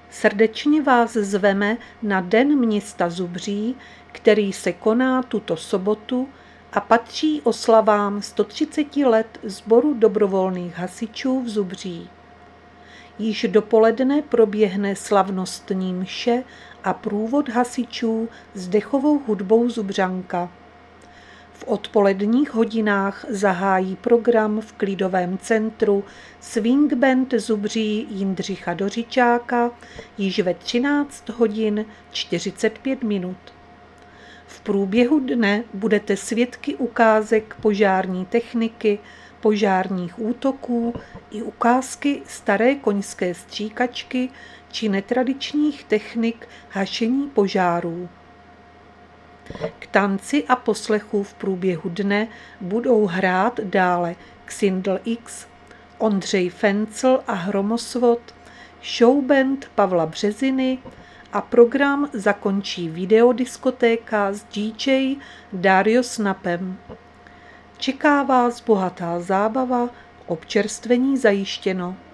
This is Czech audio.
Srdečně vás zveme na Den města Zubří, který se koná tuto sobotu a patří oslavám 130 let Sboru dobrovolných hasičů v Zubří. Již dopoledne proběhne slavnostní mše a průvod hasičů s dechovou hudbou Zubřanka. V odpoledních hodinách zahájí program v klidovém centru Swing Band Zubří Jindřicha Dořičáka již ve 13 hodin 45 minut. V průběhu dne budete svědky ukázek požární techniky, požárních útoků i ukázky staré koňské stříkačky či netradičních technik hašení požárů. K tanci a poslechu v průběhu dne budou hrát dále Xindl X, Ondřej Fencl a Hromosvod, showband Pavla Březiny a program zakončí videodiskotéka s DJ Dario Snapem. Čeká vás bohatá zábava, občerstvení zajištěno.